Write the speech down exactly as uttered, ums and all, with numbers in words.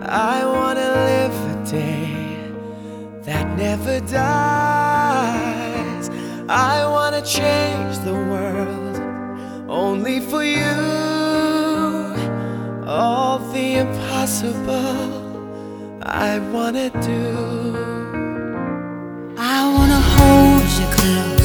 I wanna live a day that never dies. I wanna change the world only for you. All the impossible I wanna do. I wanna hold you close